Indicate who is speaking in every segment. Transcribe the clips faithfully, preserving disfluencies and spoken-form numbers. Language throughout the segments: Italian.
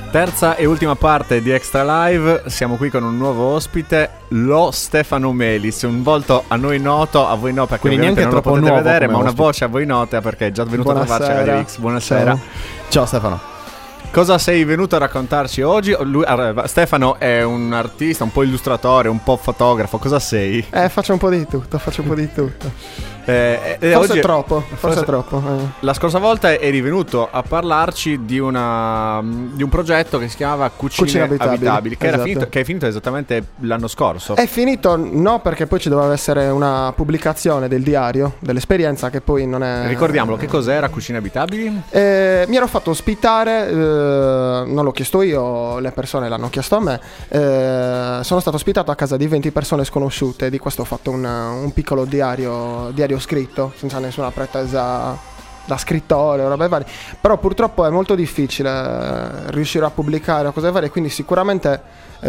Speaker 1: Terza e ultima parte di Extra Live, siamo qui con un nuovo ospite, lo Stefano Melis, un volto a noi noto, a voi no perché
Speaker 2: quindi
Speaker 1: ovviamente non lo potete
Speaker 2: nuovo
Speaker 1: vedere, ma
Speaker 2: ospite.
Speaker 1: una voce a voi nota perché è già venuto
Speaker 2: Buonasera.
Speaker 1: a trovarci a Radio X. Buonasera.
Speaker 2: Ciao. Ciao Stefano.
Speaker 1: Cosa sei venuto a raccontarci oggi? Lui, Stefano è un artista, un po' illustratore, un po' fotografo, cosa sei?
Speaker 3: Eh, faccio un po' di tutto, faccio un po' di tutto.
Speaker 1: Eh, eh,
Speaker 3: forse
Speaker 1: oggi,
Speaker 3: è troppo, forse,
Speaker 1: forse
Speaker 3: è troppo. Eh.
Speaker 1: La scorsa volta eri venuto a parlarci di, una, di un progetto che si chiamava Cucine,
Speaker 3: Cucine Abitabili,
Speaker 1: Abitabili che,
Speaker 3: esatto.
Speaker 1: era finito, che è finito esattamente l'anno scorso.
Speaker 3: È finito, no, perché poi ci doveva essere una pubblicazione del diario, dell'esperienza, che poi non è...
Speaker 1: Ricordiamolo, che cos'era Cucine Abitabili?
Speaker 3: Eh, mi ero fatto ospitare, eh, non l'ho chiesto io, le persone l'hanno chiesto a me. Eh, sono stato ospitato a casa di venti persone sconosciute, di questo ho fatto un, un piccolo diario, diario scritto, senza nessuna pretesa da scrittore o robe varie. Però purtroppo è molto difficile riuscire a pubblicare o cose varie, quindi sicuramente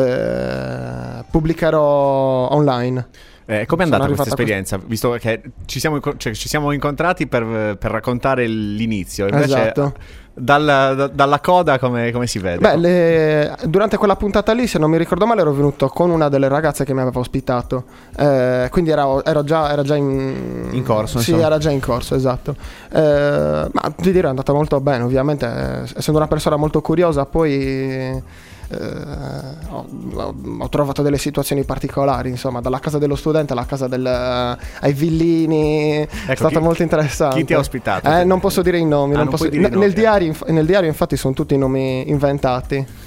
Speaker 3: eh, pubblicherò online.
Speaker 1: Eh, come è andata questa esperienza? Questo... Visto che ci siamo, cioè, ci siamo incontrati per, per raccontare l'inizio, invece
Speaker 3: esatto.
Speaker 1: dalla, da, dalla coda come, come si vede?
Speaker 3: Beh, le... durante quella puntata lì, se non mi ricordo male, ero venuto con una delle ragazze che mi aveva ospitato, eh, quindi era, era già, era già in...
Speaker 2: in corso.
Speaker 3: Sì,
Speaker 2: insomma.
Speaker 3: era già in corso, esatto. Eh, ma ti direi è andata molto bene, ovviamente, eh, essendo una persona molto curiosa, poi... Uh, ho, ho trovato delle situazioni particolari, insomma, dalla casa dello studente alla casa del, uh, ai villini. Ecco, è stato
Speaker 1: chi,
Speaker 3: molto interessante.
Speaker 1: Chi ti ha ospitato?
Speaker 3: Eh, non posso dire i nomi,
Speaker 1: ah,
Speaker 3: non
Speaker 1: non
Speaker 3: posso,
Speaker 1: dire
Speaker 3: n-
Speaker 1: i nomi,
Speaker 3: nel,
Speaker 1: eh.
Speaker 3: diario, nel diario infatti sono tutti nomi inventati.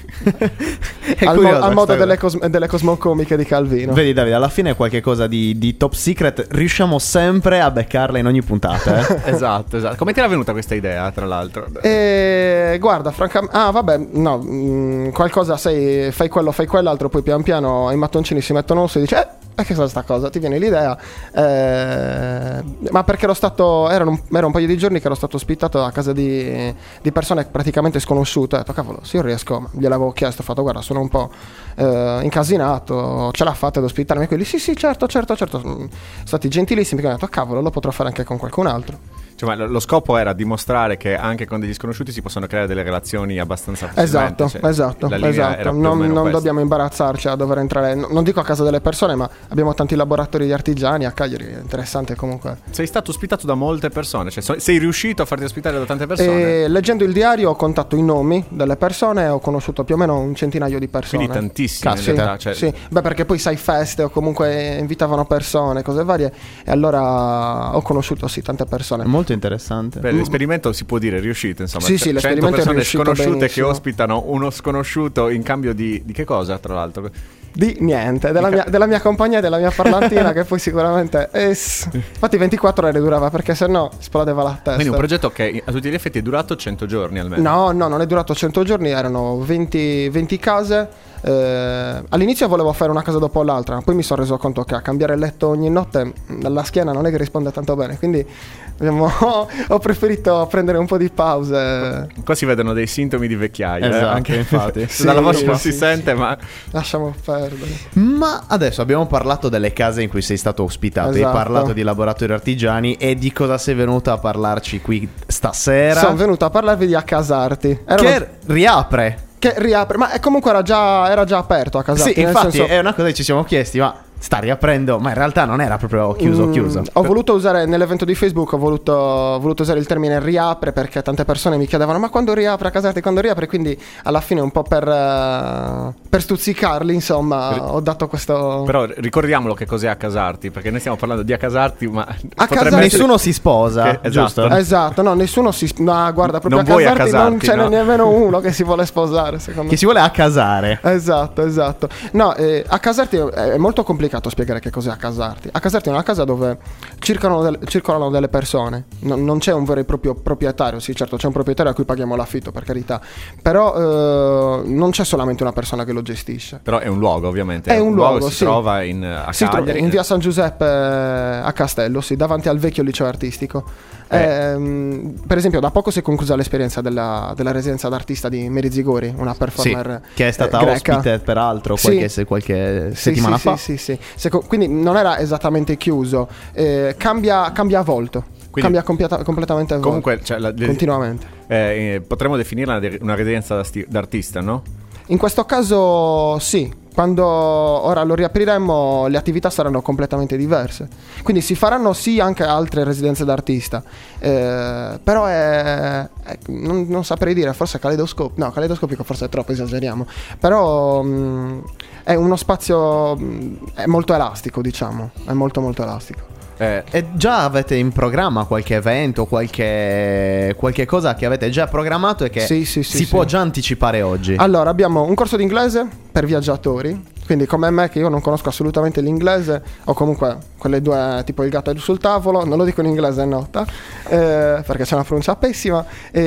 Speaker 2: al,
Speaker 3: mo- al modo delle, cos- delle cosmocomiche di Calvino.
Speaker 2: Vedi Davide, alla fine è qualche cosa di, di top secret, riusciamo sempre a beccarla in ogni puntata. eh?
Speaker 1: Esatto, esatto. Come ti era venuta questa idea, tra l'altro?
Speaker 3: E guarda, francamente, ah vabbè, no, mh, qualcosa sei, fai quello, fai quell'altro, poi pian piano i mattoncini si mettono su e dici, eh, e che cosa sta cosa? Ti viene l'idea, eh, ma perché ero stato, erano un, era un paio di giorni che ero stato ospitato a casa di, di persone praticamente sconosciute. Ho detto, cavolo, se io riesco, gliel'avevo chiesto, ho fatto, guarda, sono un po' eh, incasinato, ce l'ha fatta ad ospitarmi? Quelli, sì, sì, certo, certo, certo, sono stati gentilissimi, che ho detto, cavolo, lo potrò fare anche con qualcun altro.
Speaker 1: Cioè, ma lo scopo era dimostrare che anche con degli sconosciuti si possono creare delle relazioni abbastanza facilmente.
Speaker 3: Esatto,
Speaker 1: cioè,
Speaker 3: esatto,
Speaker 1: la linea
Speaker 3: esatto.
Speaker 1: era più
Speaker 3: Non,
Speaker 1: o meno
Speaker 3: non
Speaker 1: questa.
Speaker 3: dobbiamo imbarazzarci a dover entrare, no, non dico a casa delle persone, ma abbiamo tanti laboratori di artigiani a Cagliari, è interessante comunque.
Speaker 1: Sei stato ospitato da molte persone, cioè so- sei riuscito a farti ospitare da tante persone?
Speaker 3: E, leggendo il diario ho contato i nomi delle persone e ho conosciuto più o meno un centinaio di persone.
Speaker 1: Quindi tantissime in
Speaker 3: sì,
Speaker 1: realtà, cioè...
Speaker 3: sì, beh, perché poi sai, feste o comunque invitavano persone, cose varie, e allora ho conosciuto sì tante persone.
Speaker 2: È molto interessante.
Speaker 1: Beh, l'esperimento si può dire è riuscito, insomma.
Speaker 3: Sì, sì,
Speaker 1: cento
Speaker 3: l'esperimento è
Speaker 1: persone
Speaker 3: riuscito
Speaker 1: sconosciute
Speaker 3: benissimo.
Speaker 1: che ospitano uno sconosciuto in cambio di, di che cosa, tra l'altro?
Speaker 3: Di niente, della mia, della mia compagnia e della mia parlantina che poi sicuramente es... infatti ventiquattro ore durava, perché sennò esplodeva la testa.
Speaker 1: Quindi un progetto che a tutti gli effetti è durato cento giorni almeno.
Speaker 3: No, no, non è durato cento giorni, erano venti, venti case. Eh, all'inizio volevo fare una casa dopo l'altra, poi mi sono reso conto che a cambiare il letto ogni notte la schiena non è che risponde tanto bene, quindi abbiamo, ho preferito prendere un po' di pause.
Speaker 1: Qua si vedono dei sintomi di vecchiaia,
Speaker 2: Esatto,
Speaker 1: eh? Anche
Speaker 2: infatti.
Speaker 1: sì, dalla voce
Speaker 3: sì,
Speaker 1: non
Speaker 3: sì,
Speaker 1: si
Speaker 3: sì.
Speaker 1: sente, ma
Speaker 3: Lasciamo perdere.
Speaker 2: Ma adesso abbiamo parlato delle case in cui sei stato ospitato,
Speaker 3: Esatto.
Speaker 2: hai parlato di laboratori artigiani, e di cosa sei venuto a parlarci qui stasera?
Speaker 3: Sono venuto a parlarvi di Accasarti. Era
Speaker 2: Che
Speaker 3: una-
Speaker 2: riapre.
Speaker 3: che riapre, ma è comunque era già, era già aperto Accasarti.
Speaker 2: Sì,
Speaker 3: nel
Speaker 2: infatti
Speaker 3: senso-
Speaker 2: è una cosa che ci siamo chiesti, ma sta riaprendo, ma in realtà non era proprio chiuso
Speaker 3: Mm,
Speaker 2: chiuso.
Speaker 3: Ho voluto usare nell'evento di Facebook, ho voluto, ho voluto usare il termine riapre, perché tante persone mi chiedevano ma quando riapre Accasarti, quando riapre, quindi alla fine un po' per, eh, per stuzzicarli, insomma,
Speaker 1: Per-
Speaker 3: ho dato questo...
Speaker 1: però ricordiamolo che cos'è Accasarti, perché noi stiamo parlando di Accasarti, ma
Speaker 3: Accasarti-
Speaker 1: potrebbe essere-
Speaker 2: Nessuno si sposa,
Speaker 1: Che- esatto.
Speaker 2: giusto?
Speaker 3: Esatto, no, nessuno si... No, guarda, proprio
Speaker 1: Non vuoi
Speaker 3: Accasarti non
Speaker 1: accasarti,
Speaker 3: ce n'è
Speaker 1: no?
Speaker 3: nemmeno uno che si vuole sposare, secondo
Speaker 2: Che
Speaker 3: me.
Speaker 2: si vuole accasare.
Speaker 3: Esatto, esatto. No, eh, Accasarti è molto complicato spiegare che cos'è Accasarti. Accasarti è una casa dove circolano, del- circolano delle persone, non, non c'è un vero e proprio proprietario. Sì, certo, c'è un proprietario a cui paghiamo l'affitto, per carità, però eh, non c'è solamente una persona che lo gestisce.
Speaker 1: Però è un luogo, ovviamente.
Speaker 3: È un luogo,
Speaker 1: si
Speaker 3: sì.
Speaker 1: trova in, a
Speaker 3: Si trova
Speaker 1: Cagliari.
Speaker 3: in via San Giuseppe a Castello, sì, davanti al vecchio liceo artistico.
Speaker 1: Eh.
Speaker 3: Ehm, per esempio, da poco si è conclusa l'esperienza della, della residenza d'artista di Mary Zigori, una
Speaker 2: Sì,
Speaker 3: performer
Speaker 2: che è stata
Speaker 3: eh, greca.
Speaker 2: ospite peraltro
Speaker 3: Sì.
Speaker 2: qualche, se- qualche
Speaker 3: Sì,
Speaker 2: settimana
Speaker 3: sì,
Speaker 2: fa.
Speaker 3: Sì, sì, sì. Seco- quindi non era esattamente chiuso, eh, cambia, cambia volto.
Speaker 1: Quindi,
Speaker 3: cambia compieta- completamente
Speaker 1: comunque, cioè, la,
Speaker 3: continuamente.
Speaker 1: Eh, potremmo definirla una residenza d'artista, no?
Speaker 3: In questo caso sì. Quando ora lo riapriremo, le attività saranno completamente diverse. Quindi si faranno sì anche altre residenze d'artista. Eh, però è, è non, non saprei dire, forse caleidoscopico. No, caleidoscopico forse è troppo, esageriamo. Però mh, è uno spazio mh, è molto elastico, diciamo. È molto molto elastico.
Speaker 2: Eh, e già avete in programma qualche evento, qualche, qualche cosa che avete già programmato e che
Speaker 3: sì, sì, sì,
Speaker 2: si
Speaker 3: sì.
Speaker 2: può già anticipare oggi?
Speaker 3: Allora, abbiamo un corso di inglese per viaggiatori. Quindi come me, che io non conosco assolutamente l'inglese, o comunque quelle due, tipo il gatto sul tavolo, non lo dico in inglese, è nota, eh, perché c'è una pronuncia pessima.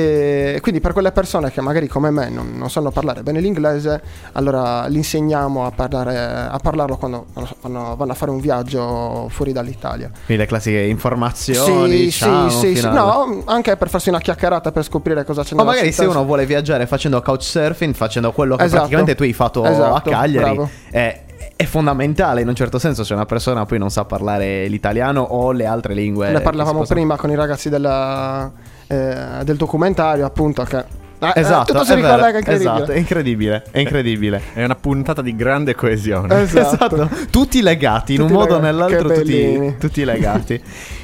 Speaker 3: E quindi per quelle persone che magari come me non, non sanno parlare bene l'inglese, allora li insegniamo a, parlare, a parlarlo quando vanno, vanno a fare un viaggio fuori dall'Italia.
Speaker 2: Quindi le classiche informazioni,
Speaker 3: sì,
Speaker 2: diciamo,
Speaker 3: sì, sì, sì.
Speaker 2: al...
Speaker 3: No, anche per farsi una chiacchierata, per scoprire cosa c'è
Speaker 2: ma
Speaker 3: nella
Speaker 2: magari
Speaker 3: città.
Speaker 2: se uno vuole viaggiare facendo couchsurfing, facendo quello che
Speaker 3: Esatto.
Speaker 2: praticamente tu hai fatto
Speaker 3: Esatto,
Speaker 2: a Cagliari,
Speaker 3: bravo.
Speaker 2: è, è fondamentale in un certo senso se una persona poi non sa parlare l'italiano o le altre lingue.
Speaker 3: Ne parlavamo
Speaker 2: che si possono-
Speaker 3: prima con i ragazzi della, eh, del documentario, appunto, che eh,
Speaker 2: Esatto,
Speaker 3: eh, tutto si
Speaker 2: è vero,
Speaker 3: ricollega, incredibile.
Speaker 2: esatto, è incredibile, è incredibile.
Speaker 1: È una puntata di grande coesione.
Speaker 3: Esatto.
Speaker 2: Tutti legati in
Speaker 3: Tutti
Speaker 2: un modo o
Speaker 3: legati,
Speaker 2: nell'altro,
Speaker 3: che
Speaker 2: tutti,
Speaker 3: bellini.
Speaker 2: tutti legati.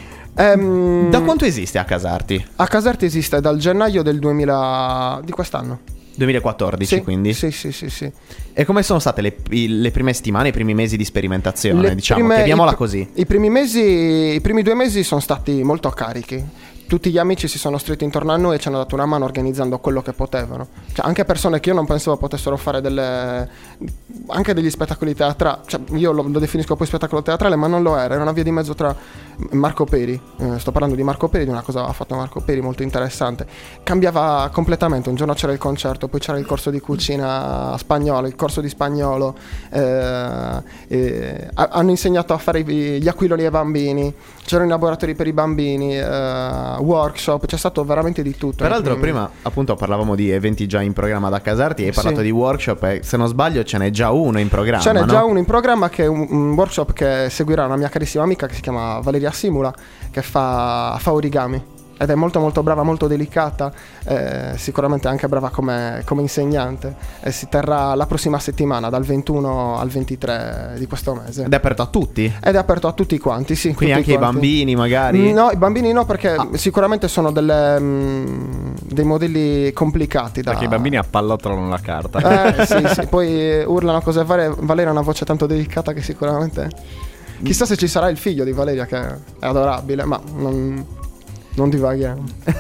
Speaker 3: Ehm,
Speaker 2: Da quanto esiste a Casarti?
Speaker 3: A Caserta esiste dal gennaio del duemila di quest'anno.
Speaker 2: duemilaquattordici,
Speaker 3: Sì,
Speaker 2: quindi.
Speaker 3: Sì, sì, sì, sì.
Speaker 2: E come sono state le, i- le prime settimane, i primi mesi di sperimentazione?
Speaker 3: Le
Speaker 2: diciamo,
Speaker 3: prime-
Speaker 2: chiamiamola
Speaker 3: i,
Speaker 2: così.
Speaker 3: I primi mesi, i primi due mesi sono stati molto carichi. Tutti gli amici si sono stretti intorno a noi e ci hanno dato una mano organizzando quello che potevano. Cioè, anche persone che io non pensavo potessero fare delle anche degli spettacoli teatrali. Cioè, io lo, lo definisco poi spettacolo teatrale, ma non lo era. Era una via di mezzo tra Marco Peri. Eh, sto parlando di Marco Peri, di una cosa che ha fatto Marco Peri molto interessante. Cambiava completamente. Un giorno c'era il concerto, poi c'era il corso di cucina spagnolo, il corso di spagnolo. Eh, eh, hanno insegnato a fare i- gli aquiloni ai bambini. C'erano i laboratori per i bambini. Eh, workshop, c'è stato veramente di tutto.
Speaker 2: Peraltro
Speaker 3: Mm.
Speaker 2: prima appunto parlavamo di eventi già in programma da Casarti e hai
Speaker 3: Sì.
Speaker 2: parlato di workshop e se non sbaglio ce n'è già uno in programma,
Speaker 3: Ce n'è
Speaker 2: no?
Speaker 3: già uno in programma che è un, un workshop che seguirà una mia carissima amica che si chiama Valeria Simula, che fa, fa origami ed è molto molto brava, molto delicata, eh, sicuramente anche brava come, come insegnante, e si terrà la prossima settimana dal ventuno al ventitré di questo mese
Speaker 2: Ed è aperto a tutti?
Speaker 3: ed è aperto a tutti quanti, sì.
Speaker 2: Quindi
Speaker 3: tutti
Speaker 2: anche i
Speaker 3: quanti.
Speaker 2: bambini magari?
Speaker 3: No, i bambini no, perché
Speaker 2: Ah.
Speaker 3: sicuramente sono delle, mm, dei modelli complicati da...
Speaker 1: Perché i bambini appallottolano la carta.
Speaker 3: Eh, sì, sì, poi urlano cose varie. Valeria ha una voce tanto delicata che sicuramente... Chissà se ci sarà il figlio di Valeria, che è adorabile, ma non, non divaghiamo.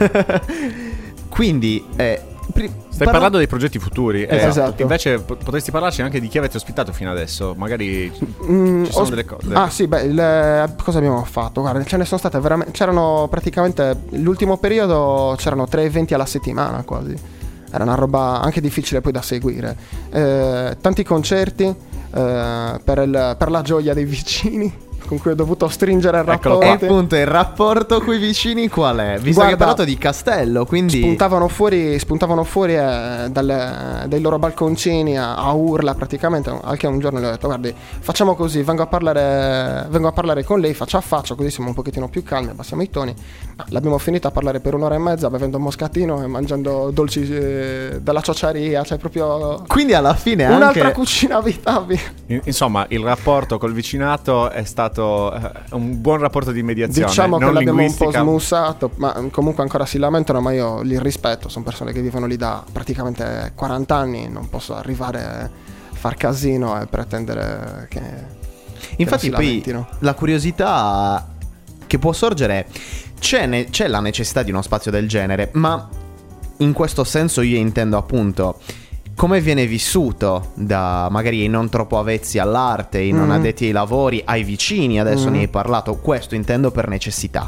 Speaker 2: Quindi eh, pri-
Speaker 1: Stai
Speaker 2: parla-
Speaker 1: parlando dei progetti futuri. eh,
Speaker 3: Esatto.
Speaker 1: Invece po- potresti parlarci anche di chi avete ospitato fino adesso. Magari
Speaker 3: Mm,
Speaker 1: ci sono
Speaker 3: os-
Speaker 1: delle cose.
Speaker 3: Ah sì, beh, il- cosa abbiamo fatto? Guarda, ce ne sono state veramente... C'erano praticamente... L'ultimo periodo c'erano tre eventi alla settimana quasi. Era una roba anche difficile poi da seguire. Eh, tanti concerti eh, per, il- per la gioia dei vicini, con cui ho dovuto stringere il
Speaker 1: Eccolo
Speaker 2: E
Speaker 3: rapporto.
Speaker 2: appunto il rapporto coi vicini qual è? Visto
Speaker 3: Guarda,
Speaker 2: che hai parlato di castello, quindi
Speaker 3: Spuntavano fuori, spuntavano fuori eh, dalle- dai loro balconcini a, a urla praticamente. Anche un giorno le ho detto: guardi, facciamo così, vengo a parlare, vengo a parlare con lei faccia a faccia, così siamo un pochettino più calmi, abbassiamo i toni. L'abbiamo finita a parlare per un'ora e mezza, bevendo un moscatino e mangiando dolci eh, dalla ciociaria, cioè proprio
Speaker 2: quindi alla fine
Speaker 3: un'altra
Speaker 2: anche
Speaker 3: cucina abitabile.
Speaker 1: In- Insomma, il rapporto col vicinato è stato eh, un buon rapporto di mediazione.
Speaker 3: Diciamo che
Speaker 1: non
Speaker 3: l'abbiamo un po'
Speaker 1: linguistica.
Speaker 3: smussato, ma comunque ancora si lamentano, ma io li rispetto, sono persone che vivono lì da praticamente quaranta anni, non posso arrivare a far casino e pretendere che...
Speaker 2: infatti
Speaker 3: si
Speaker 2: poi
Speaker 3: lamentino.
Speaker 2: la curiosità che può sorgere c'è, ne- c'è la necessità di uno spazio del genere, ma in questo senso io intendo appunto come viene vissuto da magari i non troppo avvezzi all'arte, i non
Speaker 3: Mm.
Speaker 2: addetti ai lavori, ai vicini, adesso
Speaker 3: Mm.
Speaker 2: ne hai parlato, questo intendo per necessità.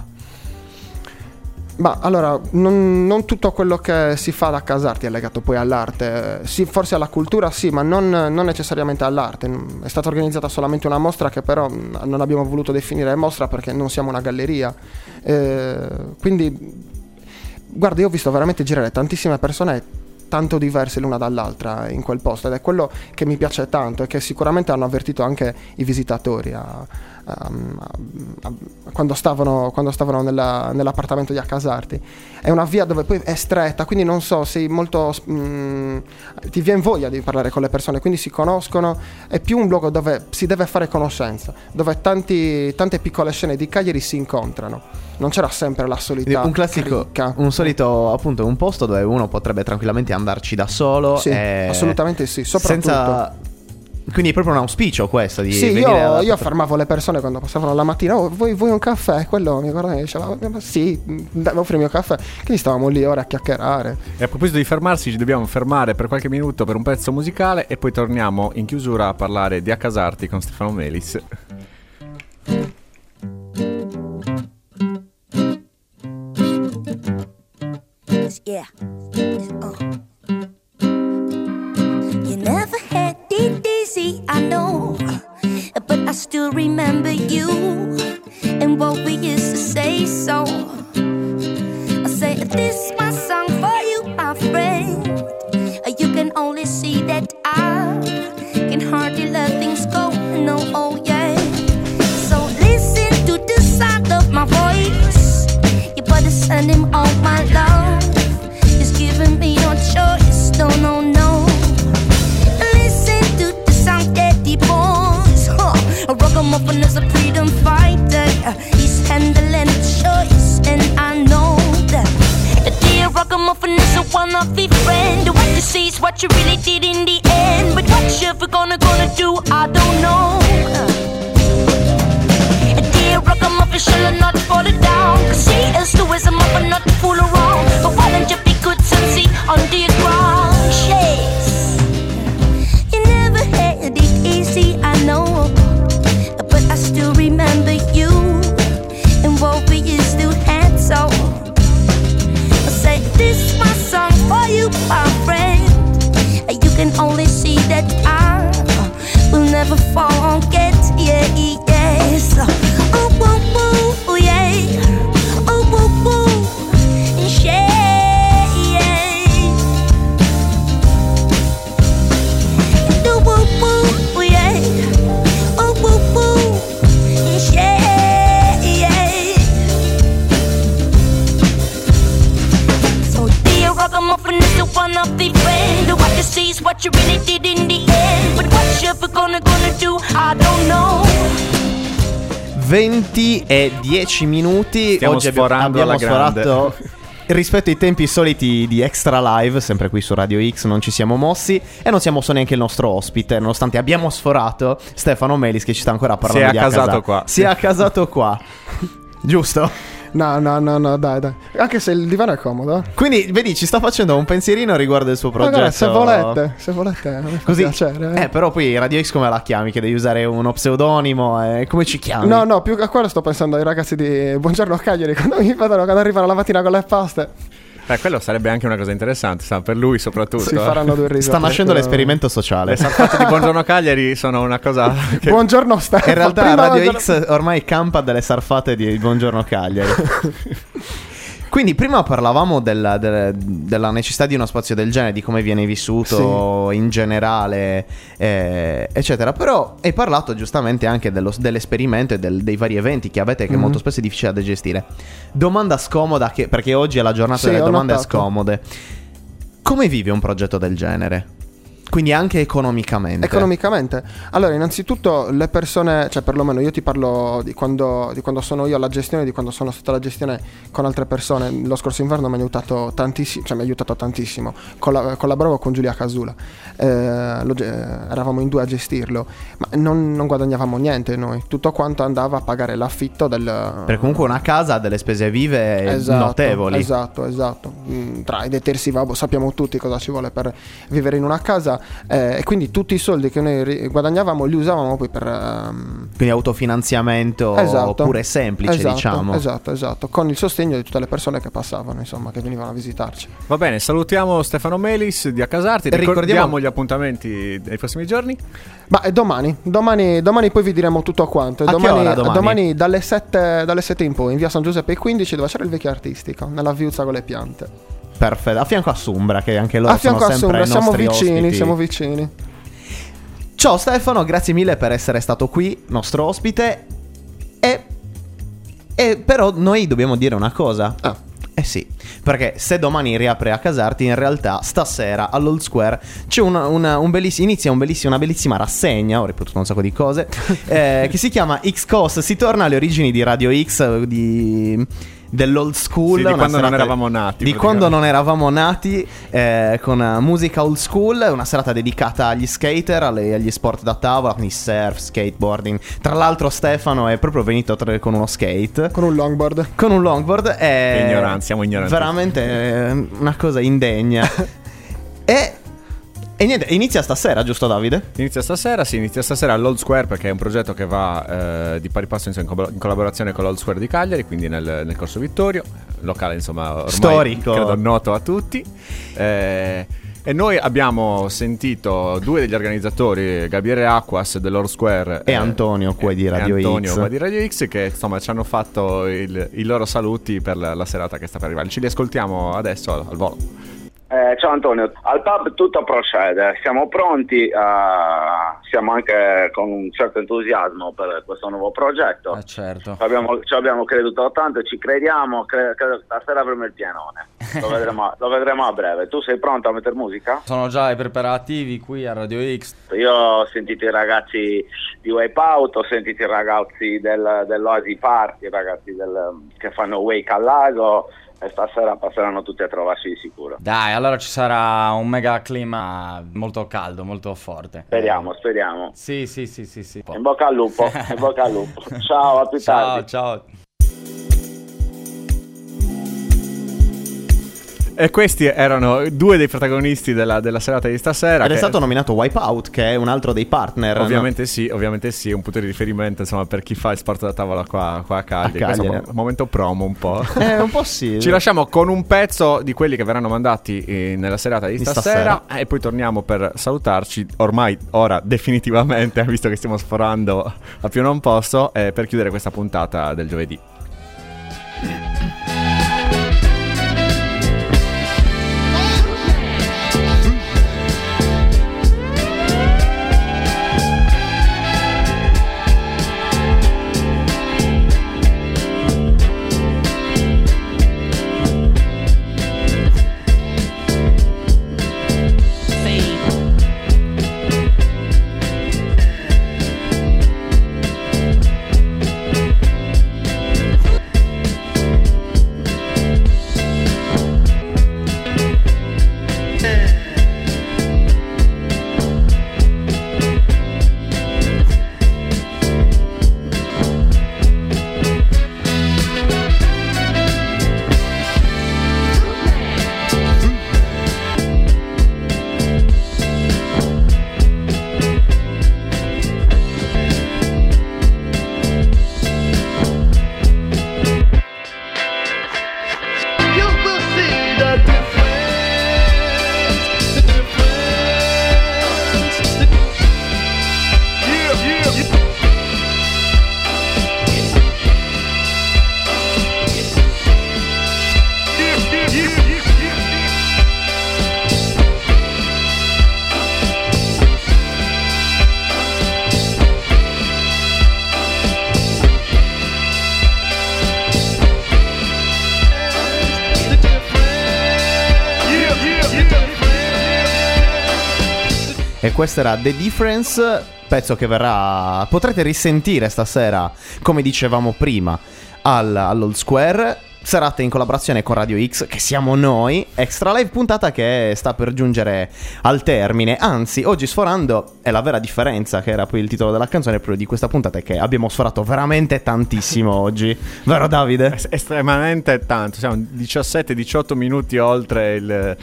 Speaker 3: Ma allora, non, non tutto quello che si fa da Casarti è legato poi all'arte. Sì, forse alla cultura sì, ma non, non necessariamente all'arte. È stata organizzata solamente una mostra che però mh, non abbiamo voluto definire mostra perché non siamo una galleria. Eh, quindi, guarda, io ho visto veramente girare tantissime persone tanto diverse l'una dall'altra in quel posto, ed è quello che mi piace tanto e che sicuramente hanno avvertito anche i visitatori a, um, um, quando stavano, quando stavano nella, nell'appartamento di Accasarti. È una via dove poi è stretta, quindi non so, sei molto mm, ti viene voglia di parlare con le persone, quindi si conoscono. È più un luogo dove si deve fare conoscenza, dove tanti, tante piccole scene di Cagliari si incontrano. Non c'era sempre la solita
Speaker 2: un classico,
Speaker 3: cricca.
Speaker 2: un solito appunto un posto dove uno potrebbe tranquillamente andarci da solo.
Speaker 3: Sì,
Speaker 2: e
Speaker 3: assolutamente sì, soprattutto
Speaker 2: senza... Quindi è proprio un auspicio questo di
Speaker 3: sì,
Speaker 2: venire
Speaker 3: io,
Speaker 2: alla...
Speaker 3: io fermavo le persone quando passavano la mattina. Oh, vuoi, vuoi un caffè? Quello mi guardava e diceva sì, offrimi un caffè. Quindi stavamo lì ore a chiacchierare.
Speaker 1: E a proposito di fermarsi, ci dobbiamo fermare per qualche minuto per un pezzo musicale e poi torniamo in chiusura a parlare di Accasarti con Stefano Melis.
Speaker 4: Yeah. Oh. You never had it easy, I know, but I still remember you and what we used to say. So I say this is my song for you, my friend. You can only see that I can hardly let things go. No, oh yeah. So listen to the sound of my voice. You better send him all my love. Giving me no choice, no, no, no. Listen to the sound that he boys. Huh. A ragamuffin is a freedom fighter. He's handling the choice, and I know that. The dear ragamuffin is a one of the friend. What you see is what you really did in the end. But what you ever gonna gonna do, I don't know. A dear ragamuffin shall not fall down. Cause he is the wisdom of a not to fool around. But why don't you be good and see on the ground? Yes. You never had it easy, I know, but I still remember you and what we used to have. So I say this is my song for you, my friend. You can only see that I will never forget. Yeah, yes. Oh, woo, woo, yeah. Oh, woo, woo, yeah. One of the friend. What you see is what you really did in the end. But what you ever gonna gonna do, I don't know.
Speaker 2: venti e dieci minuti.
Speaker 1: Stiamo
Speaker 2: Oggi abbiamo,
Speaker 1: sforando
Speaker 2: abbiamo
Speaker 1: alla grande.
Speaker 2: sforato rispetto ai tempi soliti di Extra Live. Sempre qui su Radio X non ci siamo mossi. E non siamo neanche il nostro ospite, nonostante abbiamo sforato Stefano Melis, che ci sta ancora parlando
Speaker 1: si è
Speaker 2: di
Speaker 1: accasato qua.
Speaker 2: Si è accasato qua. Giusto?
Speaker 3: No, no, no, no, dai, dai. Anche se il divano è comodo.
Speaker 2: Quindi, vedi, ci sta facendo un pensierino riguardo il suo progetto.
Speaker 3: Magari, se volete, se volete, a me fa
Speaker 2: Così,
Speaker 3: piacere. Eh.
Speaker 2: eh, però poi Radio X come la chiami? Che devi usare uno pseudonimo, eh, come ci chiami?
Speaker 3: No, no, più che a quello sto pensando ai ragazzi di Buongiorno Cagliari, quando mi vedono, quando arrivano la mattina con le paste.
Speaker 1: Eh, quello sarebbe anche una cosa interessante, sa, per lui soprattutto.
Speaker 3: Si faranno due risate.
Speaker 2: Sta nascendo l'esperimento sociale.
Speaker 1: Le salfate di Buongiorno Cagliari sono una cosa che...
Speaker 3: Buongiorno Stefano.
Speaker 2: In realtà
Speaker 3: Prima
Speaker 2: Radio
Speaker 3: buongiorno...
Speaker 2: X ormai campa delle sarfate di Buongiorno Cagliari. Quindi prima parlavamo della, della, della necessità di uno spazio del genere, di come viene vissuto, sì, in generale, eh, eccetera. Però hai parlato giustamente anche dello, dell'esperimento e del, dei vari eventi che avete, che mm-hmm. molto spesso è difficile da gestire. Domanda scomoda, che, perché oggi è la giornata sì, delle domande notato. scomode. Come vive un progetto del genere? Quindi anche economicamente.
Speaker 3: Economicamente. Allora, innanzitutto le persone, cioè perlomeno io ti parlo di quando, di quando sono io alla gestione, di quando sono sotto la gestione con altre persone. Lo scorso inverno mi ha aiutato tantissimo, cioè mi ha aiutato tantissimo. Colla- collaboravo con Giulia Casula, eh, lo, eh, eravamo in due a gestirlo, ma non, non guadagnavamo niente noi. Tutto quanto andava a pagare l'affitto del...
Speaker 2: Perché comunque una casa ha delle spese vive
Speaker 3: esatto,
Speaker 2: notevoli.
Speaker 3: Esatto, esatto. Mm, tra i detersivi, sappiamo tutti cosa ci vuole per vivere in una casa. Eh, e quindi tutti i soldi che noi guadagnavamo li usavamo poi per um...
Speaker 2: quindi autofinanziamento, esatto, pure semplice,
Speaker 3: esatto,
Speaker 2: diciamo.
Speaker 3: Esatto, esatto, con il sostegno di tutte le persone che passavano, insomma, che venivano a visitarci.
Speaker 1: Va bene, salutiamo Stefano Melis di Accasarti. Ricordiamo, ricordiamo gli appuntamenti dei prossimi giorni.
Speaker 3: Ma è domani, domani, domani poi vi diremo tutto quanto.
Speaker 2: A
Speaker 3: domani,
Speaker 2: che ora domani?
Speaker 3: domani dalle sette, dalle sette in poi, in via San Giuseppe quindici, dove c'era il vecchio artistico, nella viuzza con le piante.
Speaker 2: Perfetto, a fianco a Sumbra, che anche loro
Speaker 3: a fianco
Speaker 2: sono
Speaker 3: a
Speaker 2: sempre
Speaker 3: Sumbra, siamo vicini,
Speaker 2: ospiti.
Speaker 3: siamo vicini.
Speaker 2: Ciao Stefano, grazie mille per essere stato qui, nostro ospite. E però noi dobbiamo dire una cosa.
Speaker 3: Ah.
Speaker 2: Eh sì, perché se domani riapre a casarti, in realtà stasera all'Old Square c'è una, una, un bellissimo, inizia un bellissimo, una bellissima rassegna, ho ripetuto un sacco di cose, eh, che si chiama X-Coast, si torna alle origini di Radio X, di... dell'old school,
Speaker 1: sì, di quando non
Speaker 2: serata,
Speaker 1: eravamo nati,
Speaker 2: di quando non eravamo nati, eh, con uh, musica old school, una serata dedicata agli skater, alle, agli sport da tavola, quindi surf, skateboarding. Tra l'altro Stefano è proprio venuto tra, con uno skate,
Speaker 3: Con un longboard.
Speaker 2: con un longboard, e
Speaker 1: ignoranti, siamo ignoranti.
Speaker 2: veramente eh, una cosa indegna. e E niente, inizia stasera, giusto Davide?
Speaker 1: Inizia stasera, sì, inizia stasera all'Old Square, perché è un progetto che va eh, di pari passo insomma, in, co- in collaborazione con l'Old Square di Cagliari, quindi nel, nel Corso Vittorio, locale insomma ormai
Speaker 2: Storico,
Speaker 1: credo noto a tutti. Eh, e noi abbiamo sentito due degli organizzatori, Gabriele Acquas dell'Old Square
Speaker 2: e Antonio qua di Radio
Speaker 1: e Antonio
Speaker 2: X.
Speaker 1: qua di Radio X, che insomma ci hanno fatto il, i loro saluti per la, la serata che sta per arrivare. Ci li ascoltiamo adesso al, al volo.
Speaker 5: Eh, ciao Antonio, al pub tutto procede, siamo pronti, uh, siamo anche con un certo entusiasmo per questo nuovo progetto.
Speaker 6: Eh certo.
Speaker 5: Ci abbiamo, ci abbiamo creduto tanto, ci crediamo, cre- credo che stasera avremo il pianone, lo vedremo, lo vedremo a breve. Tu sei pronto a mettere musica?
Speaker 6: Sono già ai preparativi qui a Radio X.
Speaker 5: Io ho sentito i ragazzi di Wipeout, ho sentito i ragazzi del, dell'Oasi Party, i ragazzi del, che fanno Wake al lago, e stasera passeranno tutti a trovarsi di sicuro.
Speaker 6: Dai, allora ci sarà un mega clima molto caldo, molto forte.
Speaker 5: Speriamo, speriamo.
Speaker 6: Sì, sì, sì, sì, sì.
Speaker 5: In bocca al lupo, in bocca al lupo. Ciao, a più
Speaker 6: Ciao,
Speaker 5: tardi.
Speaker 6: ciao.
Speaker 1: E questi erano due dei protagonisti della, della serata di stasera.
Speaker 2: Ed è
Speaker 1: che-
Speaker 2: stato nominato Wipeout, che è un altro dei partner.
Speaker 1: Ovviamente sì, ovviamente sì, un punto di riferimento insomma per chi fa il sport da tavola qua, qua a Cagliari.
Speaker 2: A Cagliari.
Speaker 1: Questo è un momento promo un po'.
Speaker 2: no? Eh, un po' sì.
Speaker 1: Ci lasciamo con un pezzo di quelli che verranno mandati eh, nella serata di
Speaker 2: Di
Speaker 1: stasera,
Speaker 2: stasera.
Speaker 1: e poi torniamo per salutarci, ormai ora definitivamente, visto che stiamo sforando a più non posso, eh, per chiudere questa puntata del giovedì.
Speaker 2: E questo era The Difference, pezzo che verrà, potrete risentire stasera, come dicevamo prima, al, all'Old Square. Serate in collaborazione con Radio X, che siamo noi. Extra Live, puntata che sta per giungere al termine. Anzi, oggi sforando è la vera differenza, che era poi il titolo della canzone proprio di questa puntata, è che abbiamo sforato veramente tantissimo oggi. Vero Davide?
Speaker 1: Es- estremamente tanto, siamo diciassette diciotto minuti oltre il,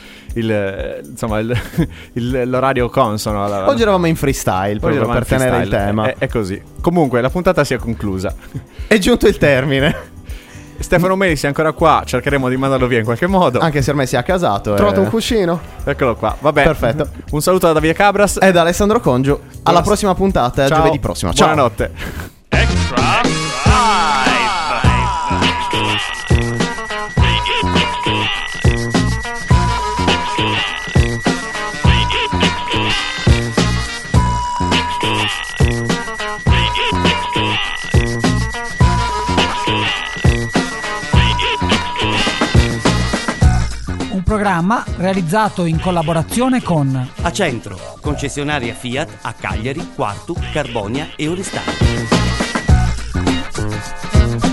Speaker 1: il insomma il, il- l'orario consono alla-
Speaker 2: Oggi eravamo in freestyle,
Speaker 1: Oggi
Speaker 2: proprio
Speaker 1: eravamo
Speaker 2: per
Speaker 1: in
Speaker 2: tenere il
Speaker 1: freestyle.
Speaker 2: tema.
Speaker 1: È, è così. Comunque la puntata si è conclusa.
Speaker 2: È giunto il termine.
Speaker 1: Stefano Melis è ancora qua, cercheremo di mandarlo via in qualche modo.
Speaker 2: Anche se ormai si è a casato.
Speaker 3: Ho trovato
Speaker 2: eh.
Speaker 3: un cuscino.
Speaker 1: Eccolo qua, vabbè.
Speaker 2: Perfetto.
Speaker 1: Un saluto da Davide Cabras.
Speaker 2: E da Alessandro Congiu. Alla
Speaker 1: Buona-
Speaker 2: prossima puntata,
Speaker 1: Ciao.
Speaker 2: giovedì prossimo. Ciao.
Speaker 1: Buonanotte.
Speaker 7: Extra Live. programma realizzato in collaborazione con
Speaker 8: Acentro, concessionaria Fiat a Cagliari, Quartu, Carbonia e Oristano.